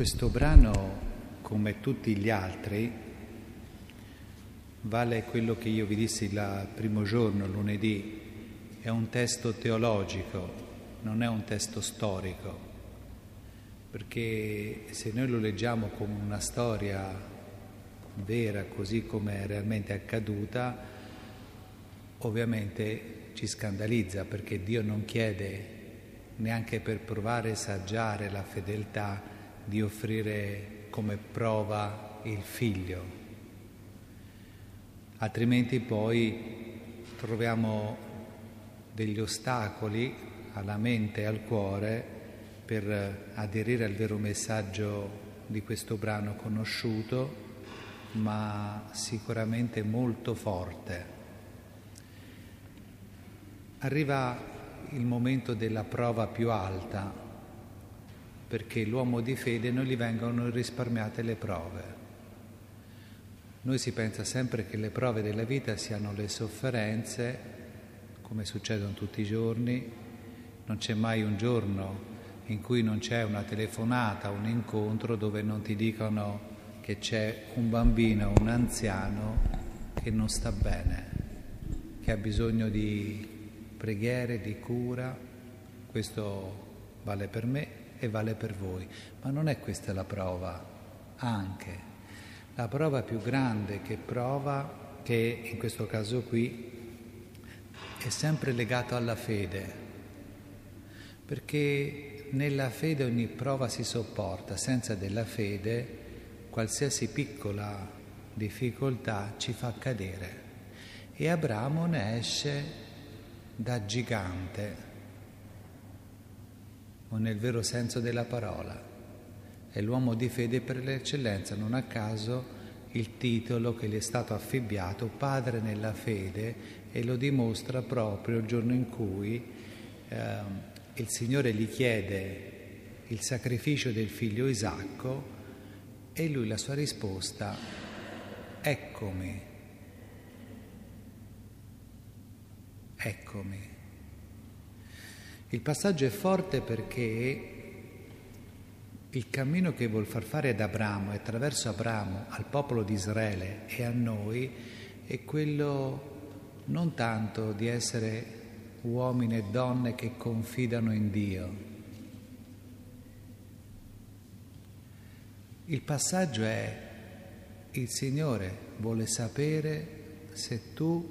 Questo brano, come tutti gli altri, vale quello che io vi dissi il primo giorno, lunedì. È un testo teologico, non è un testo storico, perché se noi lo leggiamo come una storia vera, così come è realmente accaduta, ovviamente ci scandalizza, perché Dio non chiede neanche per provare a saggiare la fedeltà di offrire come prova il figlio. Altrimenti poi troviamo degli ostacoli alla mente e al cuore per aderire al vero messaggio di questo brano conosciuto, ma sicuramente molto forte. Arriva il momento della prova più alta, perché l'uomo di fede non gli vengono risparmiate le prove. Noi si pensa sempre che le prove della vita siano le sofferenze, come succedono tutti i giorni. Non c'è mai un giorno in cui non c'è una telefonata, un incontro dove non ti dicono che c'è un bambino, un anziano che non sta bene, che ha bisogno di preghiere, di cura. Questo vale per me e vale per voi, ma non è questa la prova. Anche la prova più grande che prova, che in questo caso qui è sempre legato alla fede, perché nella fede ogni prova si sopporta. Senza della fede qualsiasi piccola difficoltà ci fa cadere, e Abramo ne esce da gigante, o nel vero senso della parola. È l'uomo di fede per l'eccellenza, non a caso il titolo che gli è stato affibbiato, padre nella fede, e lo dimostra proprio il giorno in cui il Signore gli chiede il sacrificio del figlio Isacco, e lui la sua risposta: eccomi, eccomi. Il passaggio è forte perché il cammino che vuol far fare ad Abramo e attraverso Abramo al popolo di Israele e a noi è quello non tanto di essere uomini e donne che confidano in Dio. Il passaggio è: il Signore vuole sapere se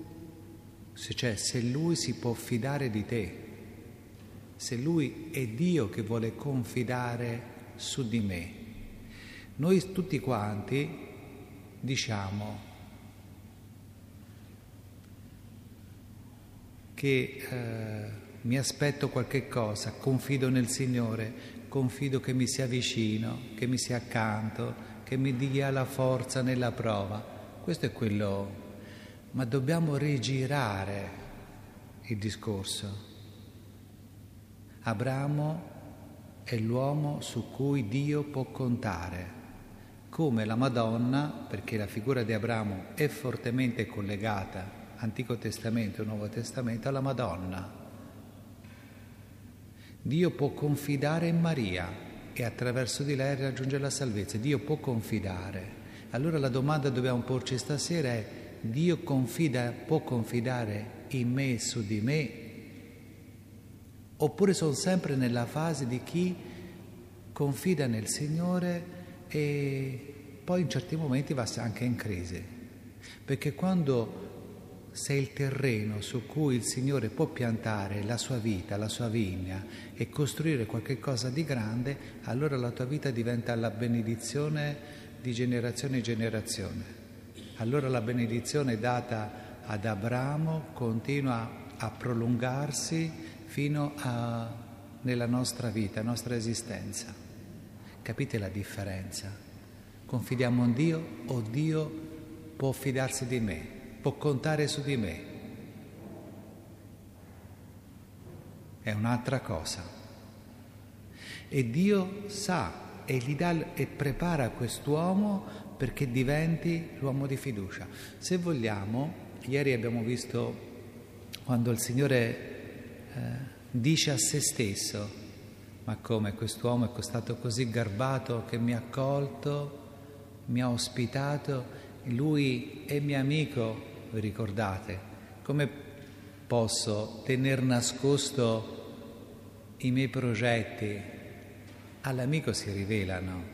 Lui si può fidare di te, se Lui è Dio che vuole confidare su di me. Noi tutti quanti diciamo che mi aspetto qualche cosa, confido nel Signore, confido che mi sia vicino, che mi sia accanto, che mi dia la forza nella prova. Questo è quello, ma dobbiamo rigirare il discorso. Abramo è l'uomo su cui Dio può contare, come la Madonna, perché la figura di Abramo è fortemente collegata, Antico Testamento e Nuovo Testamento, alla Madonna. Dio può confidare in Maria e attraverso di lei raggiunge la salvezza. Dio può confidare. Allora la domanda che dobbiamo porci stasera è: Dio può confidare in me e su di me? Oppure sono sempre nella fase di chi confida nel Signore e poi in certi momenti va anche in crisi? Perché quando sei il terreno su cui il Signore può piantare la sua vita, la sua vigna e costruire qualche cosa di grande, allora la tua vita diventa la benedizione di generazione in generazione. Allora la benedizione data ad Abramo continua a prolungarsi fino nella nostra vita, nostra esistenza. Capite la differenza? Confidiamo in Dio o Dio può fidarsi di me, può contare su di me? È un'altra cosa. E Dio sa e gli dà e prepara quest'uomo perché diventi l'uomo di fiducia. Se vogliamo, ieri abbiamo visto quando il Signore dice a se stesso: ma come quest'uomo è stato così garbato che mi ha accolto, mi ha ospitato, lui è mio amico, vi ricordate? Come posso tener nascosto i miei progetti? All'amico si rivelano.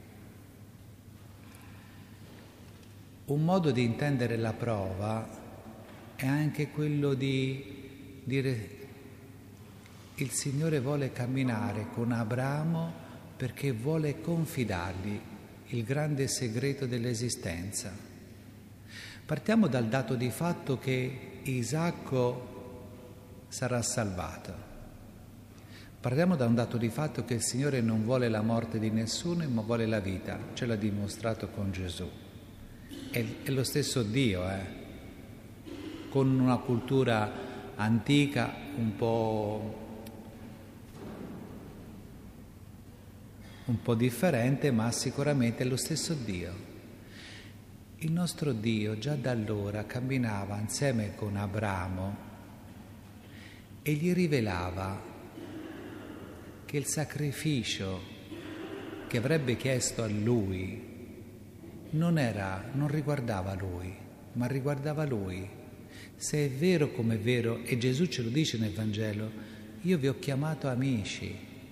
Un modo di intendere la prova è anche quello di dire: il Signore vuole camminare con Abramo perché vuole confidargli il grande segreto dell'esistenza. Partiamo dal dato di fatto che Isacco sarà salvato. Partiamo da un dato di fatto che il Signore non vuole la morte di nessuno, ma vuole la vita. Ce l'ha dimostrato con Gesù. È lo stesso Dio, con una cultura antica un po' differente, ma sicuramente è lo stesso Dio. Il nostro Dio già da allora camminava insieme con Abramo e gli rivelava che il sacrificio che avrebbe chiesto a lui non riguardava lui, ma riguardava lui. Se è vero come è vero, e Gesù ce lo dice nel Vangelo, io vi ho chiamato amici,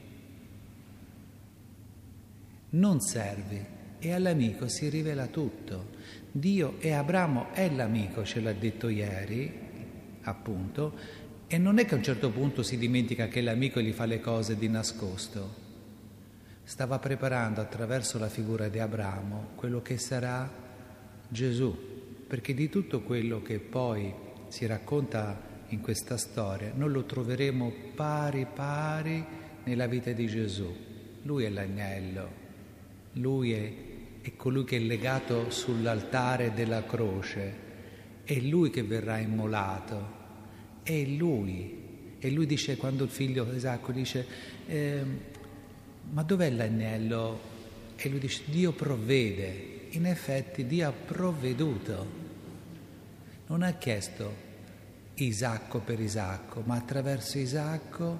non servi, e all'amico si rivela tutto. Dio e Abramo è l'amico, ce l'ha detto ieri, appunto, e non è che a un certo punto si dimentica che l'amico gli fa le cose di nascosto. Stava preparando attraverso la figura di Abramo quello che sarà Gesù, perché di tutto quello che poi si racconta in questa storia noi lo troveremo pari nella vita di Gesù. Lui è l'agnello, lui è colui che è legato sull'altare della croce, è lui che verrà immolato, è lui. E lui dice, quando il figlio Isacco dice ma dov'è l'agnello? E lui dice: Dio provvede. In effetti Dio ha provveduto. Non ha chiesto Isacco per Isacco, ma attraverso Isacco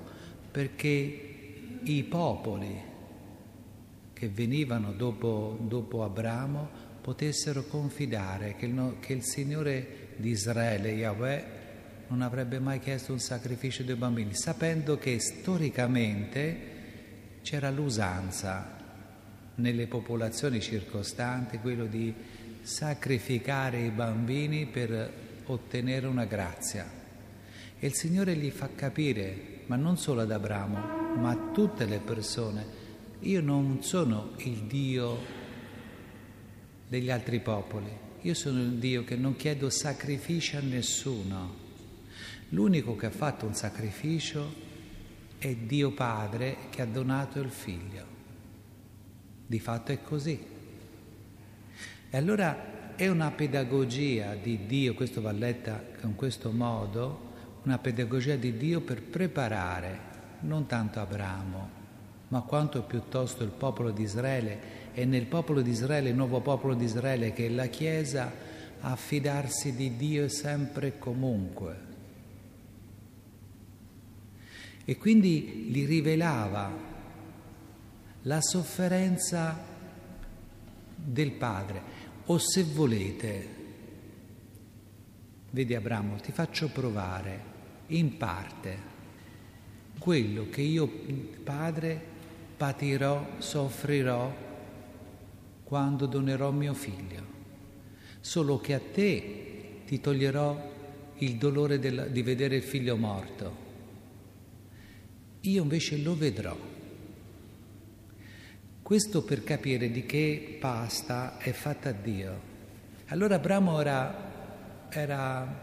perché i popoli che venivano dopo Abramo potessero confidare che il Signore di Israele, Yahweh, non avrebbe mai chiesto un sacrificio dei bambini, sapendo che storicamente c'era l'usanza nelle popolazioni circostanti, quello di sacrificare i bambini per ottenere una grazia. E il Signore gli fa capire, ma non solo ad Abramo, ma a tutte le persone: io non sono il Dio degli altri popoli, io sono il Dio che non chiedo sacrifici a nessuno. L'unico che ha fatto un sacrificio è Dio Padre, che ha donato il Figlio. Di fatto è così. E allora è una pedagogia di Dio, questo va letta in questo modo, una pedagogia di Dio per preparare non tanto Abramo, ma quanto piuttosto il popolo di Israele, e nel popolo di Israele, il nuovo popolo di Israele che è la Chiesa, a fidarsi di Dio sempre e comunque. E quindi gli rivelava la sofferenza del padre. O se volete, vedi Abramo, ti faccio provare in parte quello che io, padre, patirò, soffrirò quando donerò mio figlio. Solo che a te ti toglierò il dolore di vedere il figlio morto. Io invece lo vedrò. Questo per capire di che pasta è fatta Dio. Allora Abramo era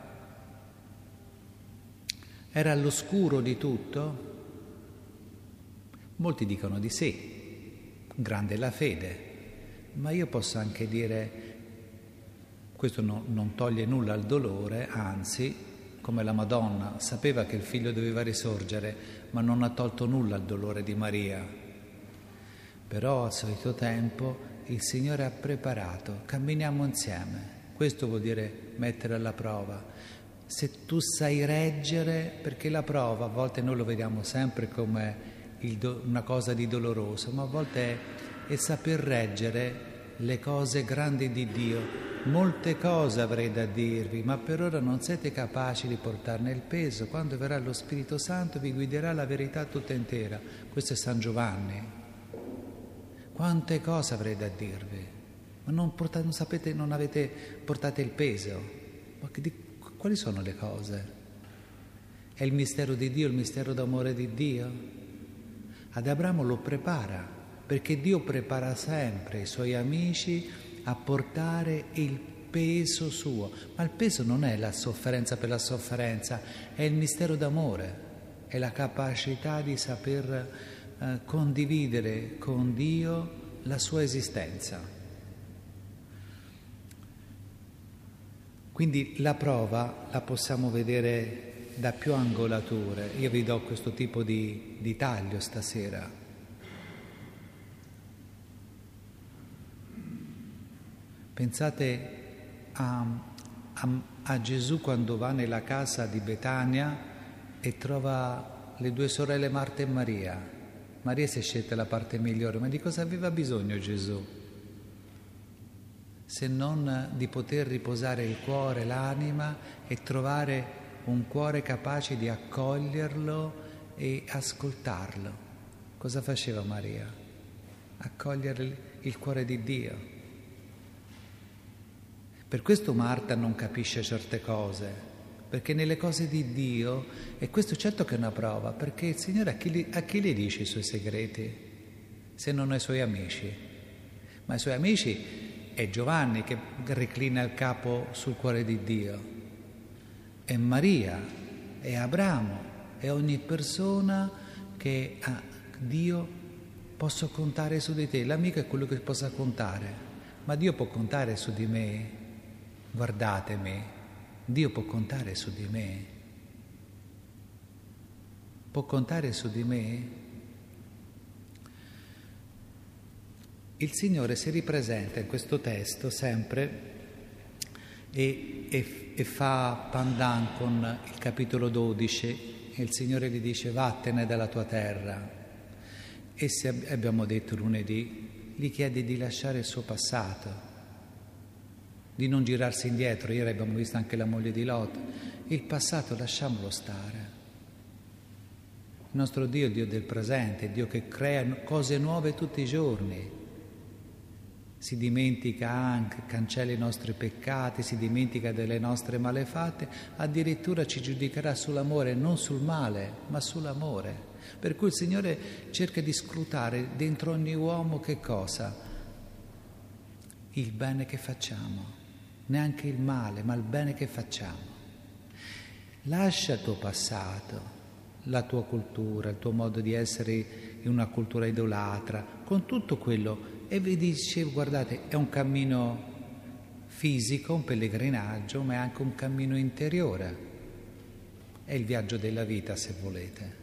all'oscuro di tutto? Molti dicono di sì, grande è la fede, ma io posso anche dire, questo non toglie nulla al dolore, anzi, come la Madonna sapeva che il figlio doveva risorgere, ma non ha tolto nulla al dolore di Maria. Però al solito tempo il Signore ha preparato, camminiamo insieme. Questo vuol dire mettere alla prova. Se tu sai reggere, perché la prova a volte noi lo vediamo sempre come una cosa di doloroso, ma a volte è saper reggere le cose grandi di Dio. Molte cose avrei da dirvi, ma per ora non siete capaci di portarne il peso. Quando verrà lo Spirito Santo vi guiderà la verità tutta intera. Questo è San Giovanni. Quante cose avrei da dirvi, ma non sapete, non avete portato il peso. Ma quali sono le cose? È il mistero di Dio, il mistero d'amore di Dio? Ad Abramo lo prepara, perché Dio prepara sempre i suoi amici a portare il peso suo. Ma il peso non è la sofferenza per la sofferenza, è il mistero d'amore, è la capacità di saper condividere con Dio la sua esistenza. Quindi la prova la possiamo vedere da più angolature. Io vi do questo tipo di taglio stasera. Pensate a Gesù quando va nella casa di Betania e trova le due sorelle Marta e Maria. Maria si è scelta la parte migliore, ma di cosa aveva bisogno Gesù? Se non di poter riposare il cuore, l'anima e trovare un cuore capace di accoglierlo e ascoltarlo. Cosa faceva Maria? Accogliere il cuore di Dio. Per questo Marta non capisce certe cose, perché nelle cose di Dio, e questo certo che è una prova, perché il Signore a chi li dice i suoi segreti, se non ai suoi amici? Ma ai suoi amici è Giovanni che reclina il capo sul cuore di Dio, è Maria, è Abramo, è ogni persona che a Dio posso contare su di te. L'amico è quello che possa contare, ma Dio può contare su di me. Guardatemi, Dio può contare su di me. Può contare su di me? Il Signore si ripresenta in questo testo sempre e fa pandan con il capitolo 12 e il Signore gli dice vattene dalla tua terra. E se abbiamo detto lunedì, gli chiede di lasciare il suo passato, di non girarsi indietro. Ieri abbiamo visto anche la moglie di Lot. Il passato lasciamolo stare. Il nostro Dio è il Dio del presente, il Dio che crea cose nuove tutti i giorni. Si dimentica anche, cancella i nostri peccati, si dimentica delle nostre malefatte, addirittura ci giudicherà sull'amore, non sul male, ma sull'amore. Per cui il Signore cerca di scrutare dentro ogni uomo che cosa? Il bene che facciamo. Neanche il male, ma il bene che facciamo. Lascia il tuo passato, la tua cultura, il tuo modo di essere in una cultura idolatra, con tutto quello, e vi dice, guardate, è un cammino fisico, un pellegrinaggio, ma è anche un cammino interiore. È il viaggio della vita, se volete.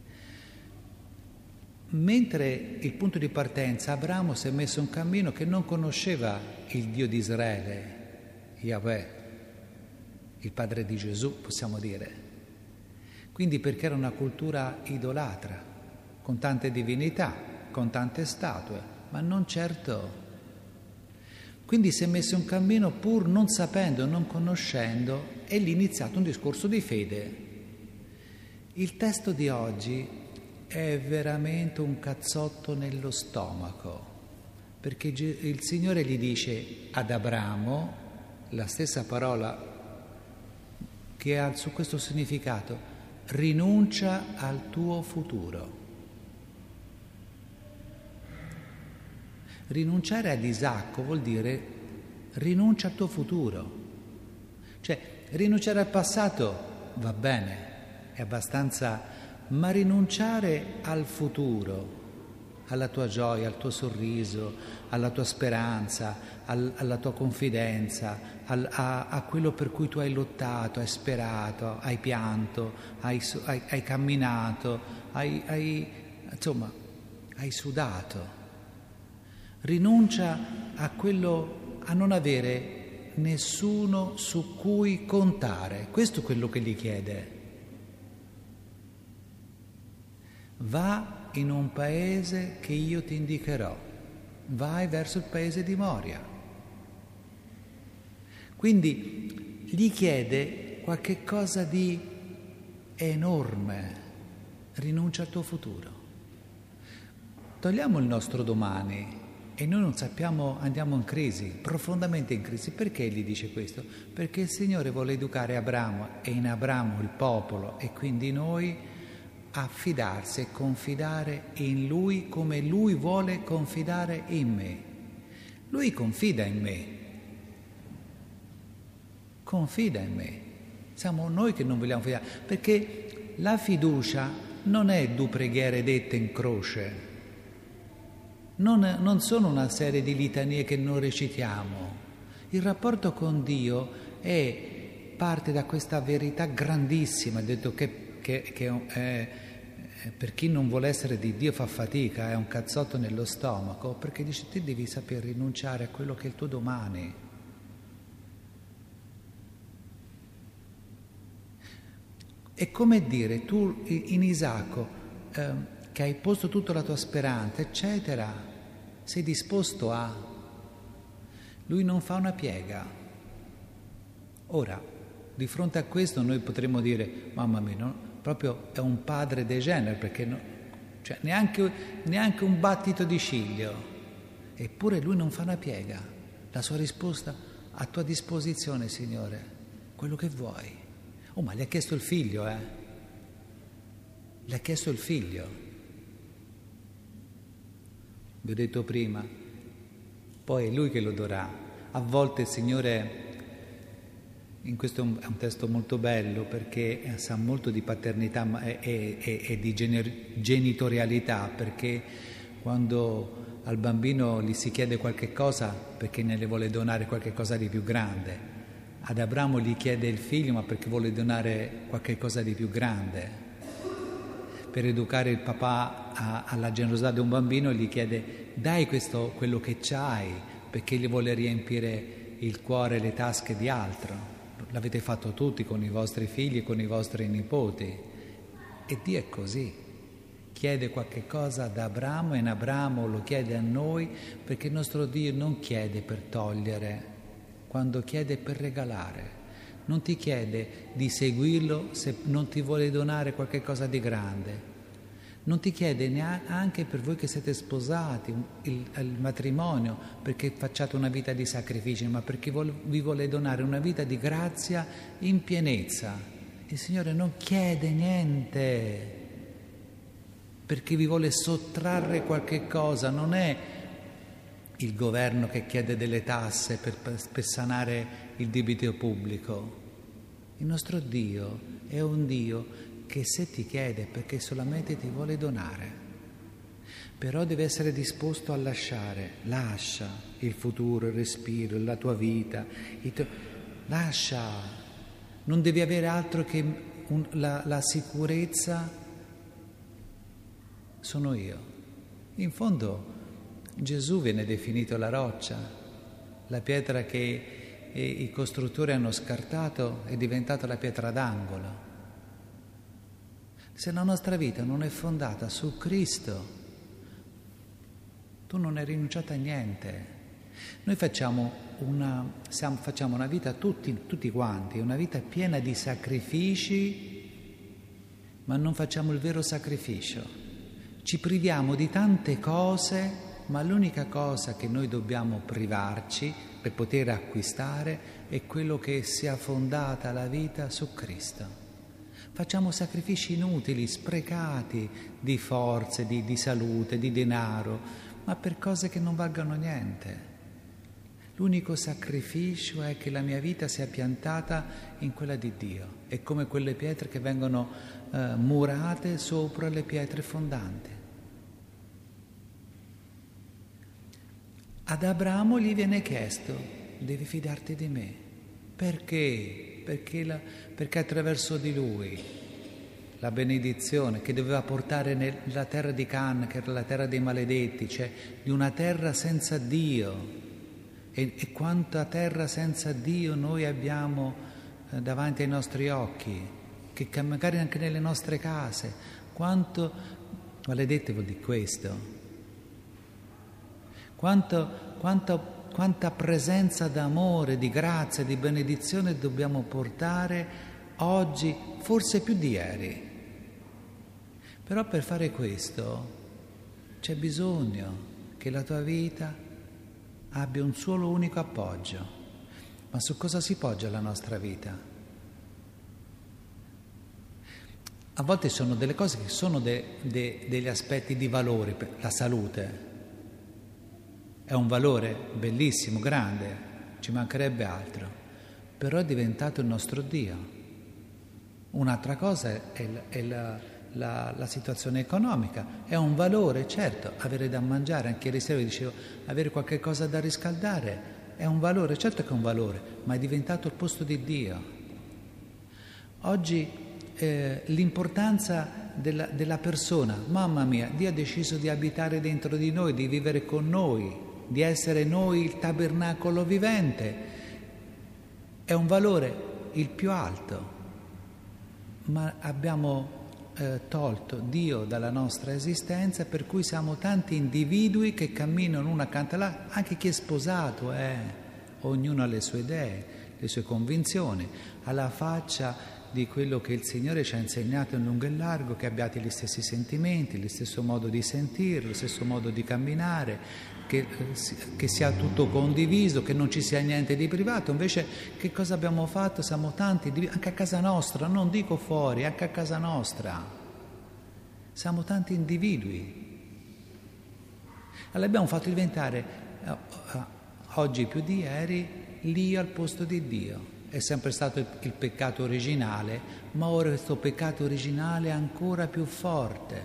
Mentre il punto di partenza, Abramo si è messo un cammino che non conosceva il Dio di Israele, Yahweh, il padre di Gesù, possiamo dire. Quindi perché era una cultura idolatra, con tante divinità, con tante statue, ma non certo. Quindi si è messo un cammino pur non sapendo, non conoscendo, e lì è iniziato un discorso di fede. Il testo di oggi è veramente un cazzotto nello stomaco, perché il Signore gli dice ad Abramo la stessa parola che ha su questo significato: rinuncia al tuo futuro. Rinunciare ad Isacco vuol dire rinuncia al tuo futuro. Cioè, rinunciare al passato va bene, è abbastanza, ma rinunciare al futuro, alla tua gioia, al tuo sorriso, alla tua speranza, alla tua confidenza, a quello per cui tu hai lottato, hai sperato, hai pianto, hai camminato, hai sudato. Rinuncia a quello, a non avere nessuno su cui contare. Questo è quello che gli chiede. Va in un paese che io ti indicherò. Vai verso il paese di Moria. Quindi gli chiede qualche cosa di enorme. Rinuncia al tuo futuro. Togliamo il nostro domani e noi non sappiamo, andiamo in crisi, profondamente in crisi. Perché gli dice questo? Perché il Signore vuole educare Abramo e in Abramo il popolo e quindi noi a fidarsi e confidare in Lui come Lui vuole confidare in me. Lui confida in me. Confida in me. Siamo noi che non vogliamo fidare, perché la fiducia non è due preghiere dette in croce. Non sono una serie di litanie che non recitiamo. Il rapporto con Dio parte da questa verità grandissima. Ha detto che per chi non vuole essere di Dio fa fatica, è un cazzotto nello stomaco, perché dice te devi saper rinunciare a quello che è il tuo domani. È come dire, tu in Isacco, che hai posto tutta la tua speranza, eccetera, sei disposto a... Lui non fa una piega. Ora, di fronte a questo noi potremmo dire, mamma mia, no? Proprio è un padre degenere, perché cioè, neanche un battito di ciglio. Eppure lui non fa una piega. La sua risposta, a tua disposizione, Signore, quello che vuoi. Oh, ma gli ha chiesto il figlio, Gli ha chiesto il figlio. Vi ho detto prima, poi è lui che lo darà. A volte il Signore, in questo è un testo molto bello perché sa molto di paternità e di genitorialità, perché quando al bambino gli si chiede qualche cosa perché ne le vuole donare qualche cosa di più grande, ad Abramo gli chiede il figlio ma perché vuole donare qualche cosa di più grande. Per educare il papà alla generosità di un bambino gli chiede dai quello che c'hai, perché gli vuole riempire il cuore e le tasche di altro. L'avete fatto tutti con i vostri figli e con i vostri nipoti. E Dio è così. Chiede qualche cosa ad Abramo e in Abramo lo chiede a noi, perché il nostro Dio non chiede per togliere, quando chiede per regalare. Non ti chiede di seguirlo se non ti vuole donare qualche cosa di grande. Non ti chiede neanche per voi che siete sposati, il matrimonio, perché facciate una vita di sacrificio, ma perché vi vuole donare una vita di grazia in pienezza. Il Signore non chiede niente perché vi vuole sottrarre qualche cosa, non è il governo che chiede delle tasse per sanare il debito pubblico. Il nostro Dio è un Dio che se ti chiede perché solamente ti vuole donare, però deve essere disposto a lasciare. Lascia il futuro, il respiro, la tua vita, lascia, non devi avere altro che la sicurezza, sono io. In fondo Gesù viene definito la roccia, la pietra che i costruttori hanno scartato è diventata la pietra d'angolo. Se la nostra vita non è fondata su Cristo, tu non hai rinunciato a niente. Noi facciamo una vita tutti quanti, una vita piena di sacrifici, ma non facciamo il vero sacrificio. Ci priviamo di tante cose, ma l'unica cosa che noi dobbiamo privarci per poter acquistare è quello che sia fondata la vita su Cristo. Facciamo sacrifici inutili, sprecati di forze, di salute, di denaro, ma per cose che non valgono niente. L'unico sacrificio è che la mia vita sia piantata in quella di Dio. È come quelle pietre che vengono murate sopra le pietre fondanti. Ad Abramo gli viene chiesto, devi fidarti di me. Perché? Perché attraverso di lui la benedizione che doveva portare nella terra di Canaan, che era la terra dei maledetti, cioè di una terra senza Dio. E quanta terra senza Dio noi abbiamo davanti ai nostri occhi, che magari anche nelle nostre case, quanto Maledette vuol dire questo. Quanta presenza d'amore, di grazia, di benedizione dobbiamo portare oggi, forse più di ieri. Però per fare questo c'è bisogno che la tua vita abbia un solo unico appoggio. Ma su cosa si poggia la nostra vita? A volte sono delle cose che sono degli aspetti di valore. La salute è un valore bellissimo, grande, ci mancherebbe altro, però è diventato il nostro Dio. Un'altra cosa è la situazione economica, è un valore, certo, avere da mangiare, anche ieri sera vi dicevo, avere qualche cosa da riscaldare, è un valore, certo che è un valore, ma è diventato il posto di Dio. Oggi l'importanza della persona, mamma mia, Dio ha deciso di abitare dentro di noi, di vivere con noi, di essere noi il tabernacolo vivente, è un valore il più alto, ma abbiamo tolto Dio dalla nostra esistenza, per cui siamo tanti individui che camminano uno accanto all'altro, anche chi è sposato, ognuno ha le sue idee, le sue convinzioni, alla faccia di quello che il Signore ci ha insegnato in lungo e largo, che abbiate gli stessi sentimenti, lo stesso modo di sentire, lo stesso modo di camminare, che sia tutto condiviso, che non ci sia niente di privato. Invece che cosa abbiamo fatto? Siamo tanti, anche a casa nostra, non dico fuori, anche a casa nostra. Siamo tanti individui. Allora abbiamo fatto diventare, oggi più di ieri, l'io al posto di Dio. È sempre stato il peccato originale, ma ora questo peccato originale è ancora più forte.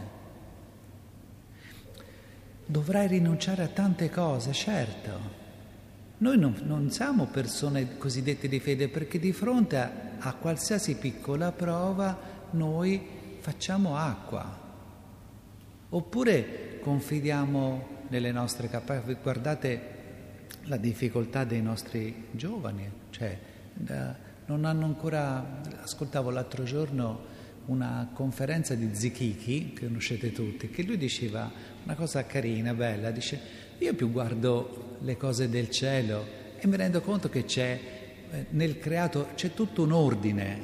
Dovrai rinunciare a tante cose, certo. Noi non siamo persone cosiddette di fede, perché di fronte a qualsiasi piccola prova noi facciamo acqua. Oppure confidiamo nelle nostre capacità. Guardate la difficoltà dei nostri giovani, cioè non hanno ancora. Ascoltavo l'altro giorno una conferenza di Zichichi, che conoscete tutti, che lui diceva una cosa carina, bella, dice: io più guardo le cose del cielo e mi rendo conto che c'è nel creato c'è tutto un ordine,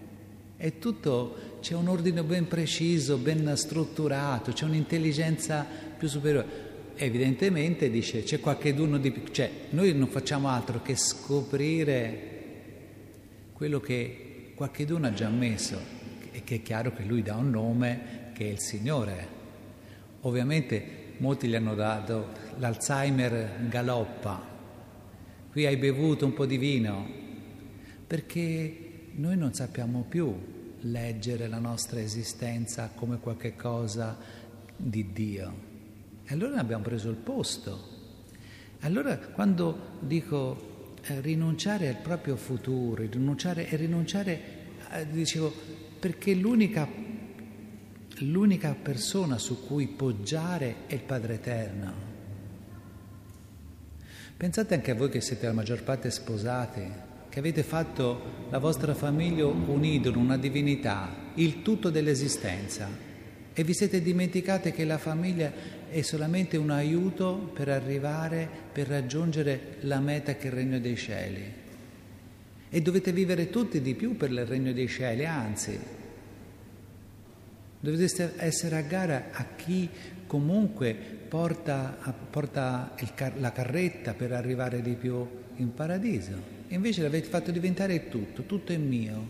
c'è un ordine ben preciso, ben strutturato, c'è un'intelligenza più superiore. Evidentemente, dice, c'è qualcheduno di più, cioè noi non facciamo altro che scoprire quello che qualcheduno ha già messo, e che è chiaro che lui dà un nome che è il Signore. Ovviamente molti gli hanno dato l'Alzheimer galoppa, qui hai bevuto un po' di vino, perché noi non sappiamo più leggere la nostra esistenza come qualche cosa di Dio. E allora ne abbiamo preso il posto. Allora quando dico rinunciare al proprio futuro, rinunciare, dicevo, perché l'unica persona su cui poggiare è il Padre Eterno. Pensate anche a voi che siete la maggior parte sposati, che avete fatto la vostra famiglia un idolo, una divinità, il tutto dell'esistenza, e vi siete dimenticati che la famiglia è solamente un aiuto per raggiungere la meta che è il Regno dei Cieli. E dovete vivere tutti di più per il Regno dei Cieli, anzi, dovete essere a gara a chi comunque porta la carretta per arrivare di più in paradiso. E invece l'avete fatto diventare tutto è mio.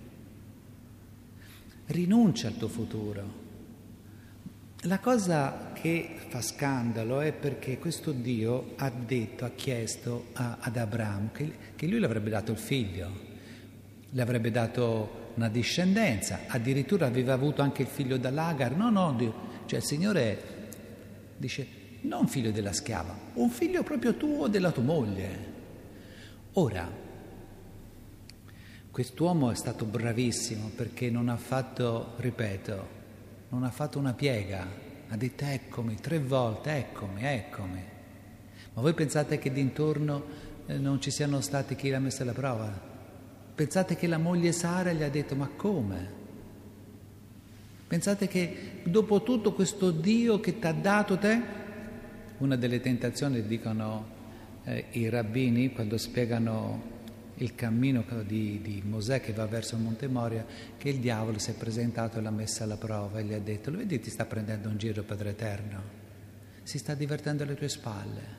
Rinuncia al tuo futuro. La cosa che fa scandalo è perché questo Dio ha chiesto ad Abramo che lui le avrebbe dato il figlio, le avrebbe dato una discendenza, addirittura aveva avuto anche il figlio dall'Agar. Cioè il Signore dice: non figlio della schiava, un figlio proprio tuo, della tua moglie. Ora, quest'uomo è stato bravissimo perché non ha fatto, ripeto, non ha fatto una piega, ha detto eccomi 3 volte, eccomi. Ma voi pensate che d'intorno non ci siano stati chi l'ha messo alla prova? Pensate che la moglie Sara gli ha detto: ma come? Pensate che dopo tutto questo Dio che ti ha dato te, una delle tentazioni, dicono i rabbini quando spiegano il cammino di Mosè che va verso il Monte Moria, che il diavolo si è presentato e l'ha messa alla prova e gli ha detto: lo vedi, ti sta prendendo in giro, Padre Eterno, si sta divertendo alle tue spalle.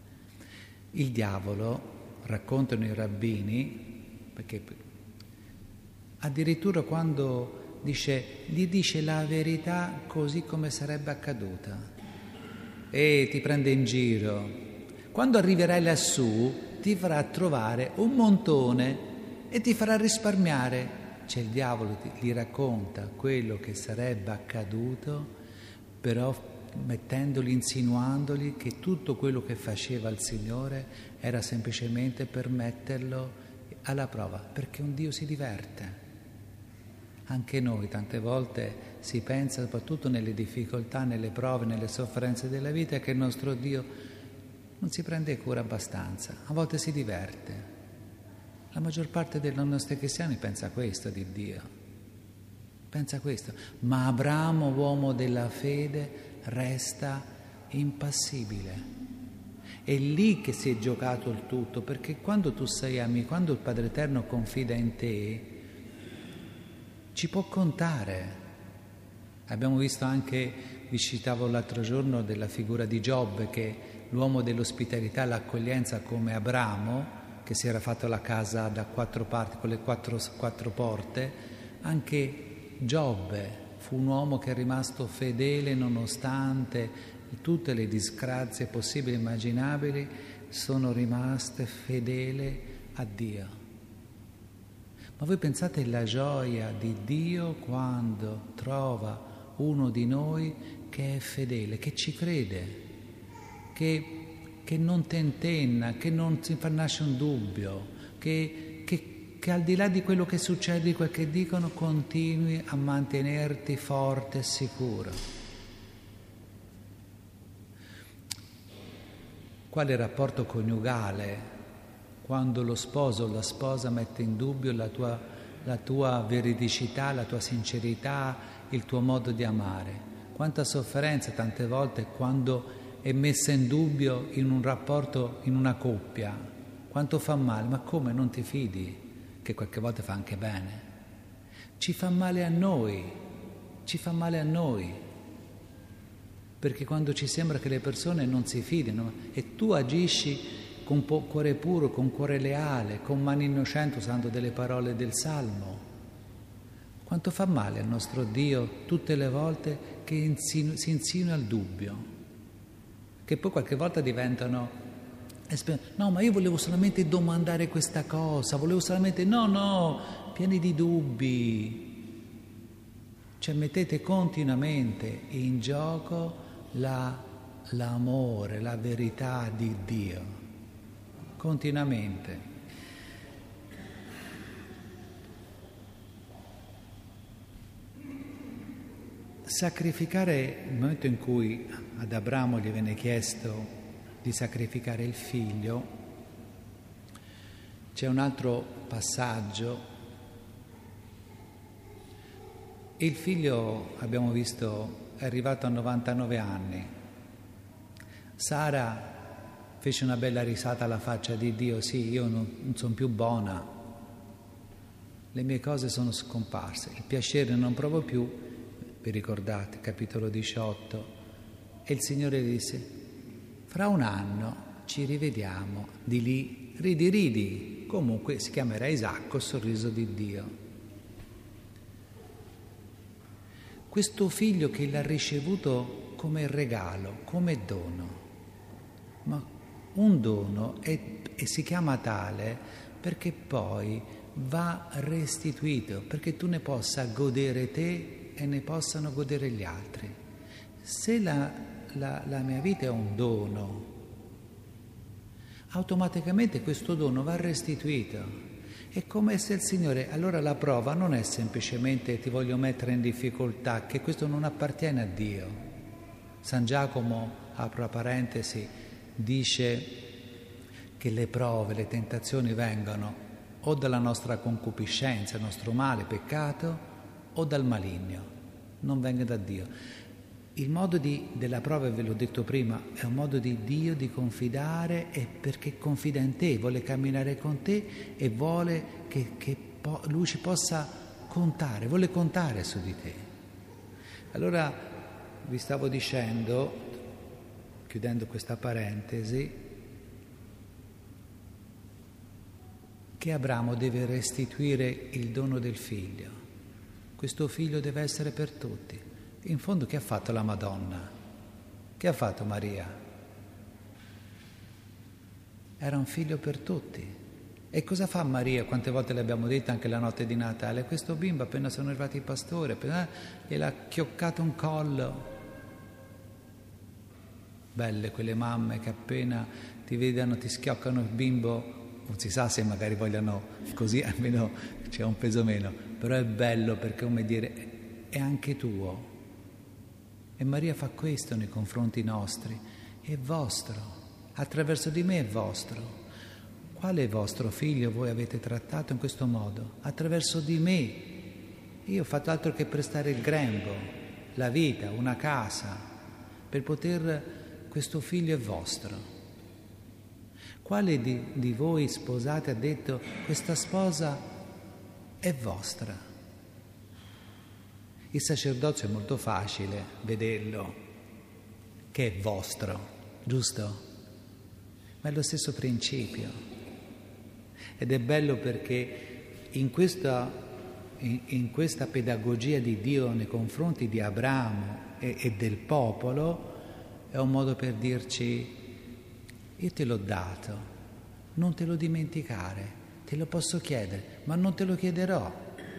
Il diavolo, raccontano i rabbini, perché addirittura quando gli dice la verità così come sarebbe accaduta e ti prende in giro, quando arriverai lassù ti farà trovare un montone e ti farà risparmiare. Cioè il diavolo gli racconta quello che sarebbe accaduto, però insinuandogli che tutto quello che faceva il Signore era semplicemente per metterlo alla prova, perché un Dio si diverte. Anche noi tante volte si pensa, soprattutto nelle difficoltà, nelle prove, nelle sofferenze della vita, che il nostro Dio non si prende cura abbastanza, a volte si diverte. La maggior parte dei nostri cristiani pensa questo di Dio, pensa questo, ma Abramo, uomo della fede, resta impassibile. È lì che si è giocato il tutto, perché quando tu sei amico, quando il Padre Eterno confida in te, ci può contare. Abbiamo visto anche, vi citavo l'altro giorno, della figura di Giobbe, che l'uomo dell'ospitalità, l'accoglienza, come Abramo, che si era fatto la casa da 4 parti, con le quattro porte. Anche Giobbe fu un uomo che è rimasto fedele nonostante tutte le disgrazie possibili e immaginabili, sono rimaste fedele a Dio. Ma voi pensate alla gioia di Dio quando trova uno di noi che è fedele, che ci crede, che non tentenna, che non si fa nascere un dubbio, che al di là di quello che succede, di quel che dicono, continui a mantenerti forte e sicuro. Quale rapporto coniugale quando lo sposo o la sposa mette in dubbio la tua veridicità, la tua sincerità, il tuo modo di amare. Quanta sofferenza tante volte quando è messa in dubbio in un rapporto, in una coppia. Quanto fa male, ma come non ti fidi? Che qualche volta fa anche bene. Ci fa male a noi, perché quando ci sembra che le persone non si fidino e tu agisci con cuore puro, con cuore leale, con mani innocenti, usando delle parole del Salmo. Quanto fa male al nostro Dio tutte le volte che si insinua il dubbio, che poi qualche volta diventano: no, ma io volevo solamente domandare questa cosa, volevo solamente... No, pieni di dubbi. Cioè mettete continuamente in gioco l'amore, la verità di Dio. Continuamente. Sacrificare, nel momento in cui ad Abramo gli viene chiesto di sacrificare il figlio, c'è un altro passaggio. Il figlio, abbiamo visto, è arrivato a 99 anni. Sara fece una bella risata alla faccia di Dio: sì, io non sono più buona, le mie cose sono scomparse, il piacere non provo più. Vi ricordate, capitolo 18? E il Signore disse: fra un anno ci rivediamo, di lì ridi, comunque si chiamerà Isacco, sorriso di Dio. Questo figlio che l'ha ricevuto come regalo, come dono, ma un dono e si chiama tale perché poi va restituito, perché tu ne possa godere te e ne possano godere gli altri. Se la mia vita è un dono, automaticamente questo dono va restituito. È come se il Signore, allora la prova non è semplicemente ti voglio mettere in difficoltà, che questo non appartiene a Dio. San Giacomo, apro la parentesi, dice che le prove, le tentazioni vengono o dalla nostra concupiscenza, il nostro male, peccato, o dal maligno. non venga da Dio. Il modo della prova, ve l'ho detto prima, è un modo di Dio di confidare, è perché confida in te, vuole camminare con te e vuole che Lui ci possa contare, vuole contare su di te. Allora vi stavo dicendo, chiudendo questa parentesi, che Abramo deve restituire il dono del figlio. Questo figlio deve essere per tutti. In fondo che ha fatto la Madonna? Che ha fatto Maria? Era un figlio per tutti. E cosa fa Maria? Quante volte l'abbiamo detto anche la notte di Natale? Questo bimbo, appena sono arrivati i pastori, gliel'ha chioccato un collo. Belle quelle mamme che appena ti vedono, ti schioccano il bimbo, non si sa se magari vogliono così, almeno c'è un peso meno, però è bello perché, come dire, è anche tuo. E Maria fa questo nei confronti nostri, è vostro, attraverso di me è vostro. Quale vostro figlio voi avete trattato in questo modo? Attraverso di me. Io ho fatto altro che prestare il grembo, la vita, una casa, per poter... questo figlio è vostro. Quale di voi sposati ha detto questa sposa è vostra? Il sacerdozio è molto facile vederlo, che è vostro, giusto? Ma è lo stesso principio. Ed è bello perché in questa pedagogia di Dio nei confronti di Abramo e del popolo è un modo per dirci: io te l'ho dato, non te lo dimenticare, te lo posso chiedere, ma non te lo chiederò.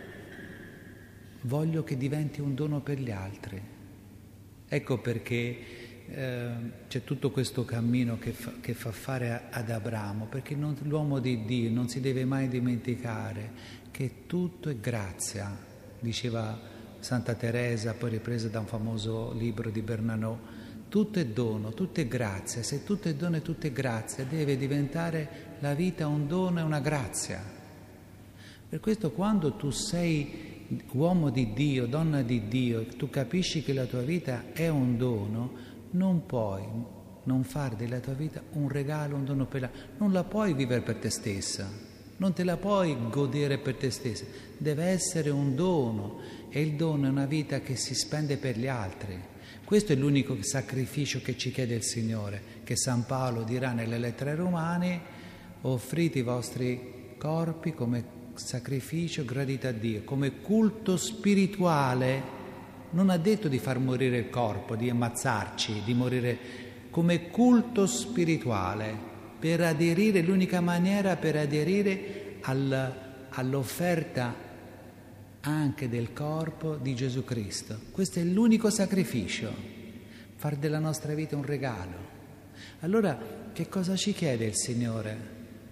Voglio che diventi un dono per gli altri. Ecco perché c'è tutto questo cammino che fa fare ad Abramo, perché l'uomo di Dio non si deve mai dimenticare che tutto è grazia, diceva Santa Teresa, poi ripresa da un famoso libro di Bernanò. Tutto è dono, tutto è grazia. Se tutto è dono e tutto è grazia, deve diventare la vita un dono e una grazia. Per questo quando tu sei uomo di Dio, donna di Dio, tu capisci che la tua vita è un dono, non puoi non fare della tua vita un regalo, un dono per l'altro. Non la puoi vivere per te stessa, non te la puoi godere per te stessa, deve essere un dono, e il dono è una vita che si spende per gli altri. Questo è l'unico sacrificio che ci chiede il Signore, che San Paolo dirà nelle lettere ai Romani: offrite i vostri corpi come sacrificio gradito a Dio, come culto spirituale. Non ha detto di far morire il corpo, di ammazzarci, di morire, come culto spirituale, per aderire, l'unica maniera per aderire all'offerta anche del corpo di Gesù Cristo. Questo è l'unico sacrificio, far della nostra vita un regalo. Allora, che cosa ci chiede il Signore?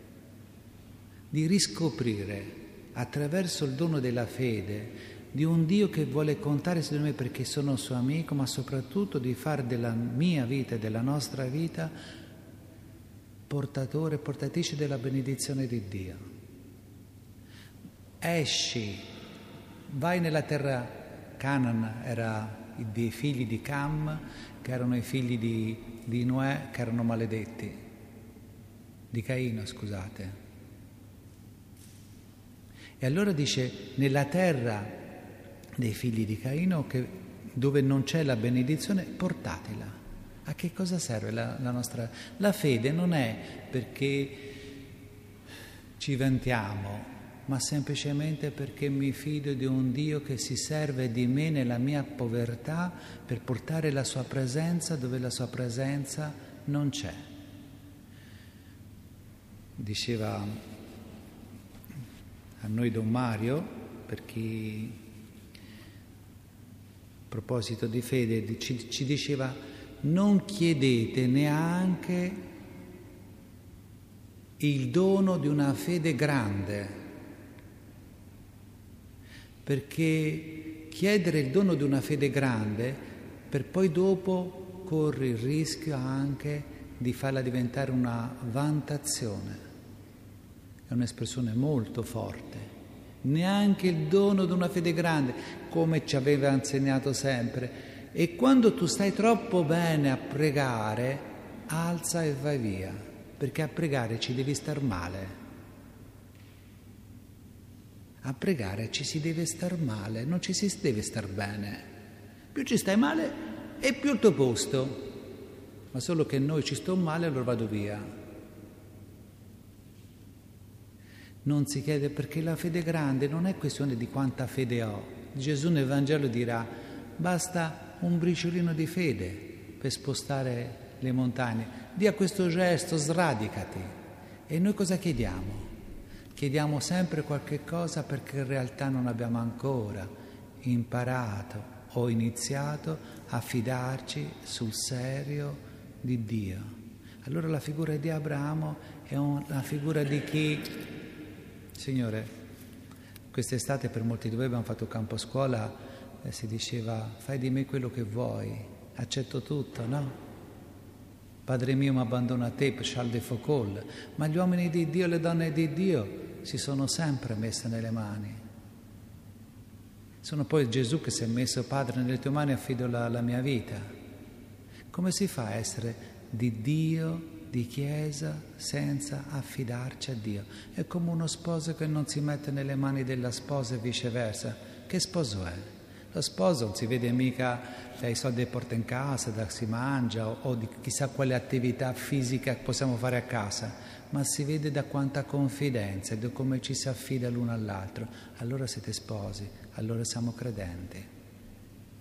Di riscoprire, attraverso il dono della fede, di un Dio che vuole contare su di me perché sono suo amico, ma soprattutto di fare della mia vita e della nostra vita portatore e portatrice della benedizione di Dio. Esci, vai nella terra. Canaan era dei figli di Cam, che erano i figli di Noè, che erano maledetti, di Caino, scusate. E allora dice, nella terra dei figli di Caino, dove non c'è la benedizione, portatela. A che cosa serve la nostra? La fede non è perché ci vantiamo, ma semplicemente perché mi fido di un Dio che si serve di me nella mia povertà per portare la sua presenza dove la sua presenza non c'è. Diceva a noi Don Mario, per chi a proposito di fede ci diceva: non chiedete neanche il dono di una fede grande, perché chiedere il dono di una fede grande per poi dopo corri il rischio anche di farla diventare una vantazione. È un'espressione molto forte, neanche il dono di una fede grande, come ci aveva insegnato sempre. E quando tu stai troppo bene a pregare, alza e vai via, perché a pregare ci devi star male. A pregare ci si deve star male, non ci si deve star bene. Più ci stai male e più il tuo posto. Ma solo che noi ci sto male, allora vado via. Non si chiede, perché la fede grande non è questione di quanta fede ho. Gesù nel Vangelo dirà: basta un briciolino di fede per spostare le montagne. Dia questo gesto, sradicati. E noi cosa chiediamo? Chiediamo sempre qualche cosa perché in realtà non abbiamo ancora imparato o iniziato a fidarci sul serio di Dio. Allora la figura di Abramo è una figura di chi, Signore, quest'estate per molti di voi abbiamo fatto campo scuola, si diceva: fai di me quello che vuoi, accetto tutto, no? Padre mio, mi abbandono a te, Charles de Foucault. Ma gli uomini di Dio e le donne di Dio si sono sempre messe nelle mani. Sono poi Gesù che si è messo: Padre, nelle tue mani affido la mia vita. Come si fa a essere di Dio, di Chiesa, senza affidarci a Dio? È come uno sposo che non si mette nelle mani della sposa e viceversa. Che sposo è? Lo sposo non si vede mica dai soldi che porta in casa, da si mangia o di chissà quale attività fisica possiamo fare a casa, ma si vede da quanta confidenza e da come ci si affida l'uno all'altro. Allora siete sposi, allora siamo credenti.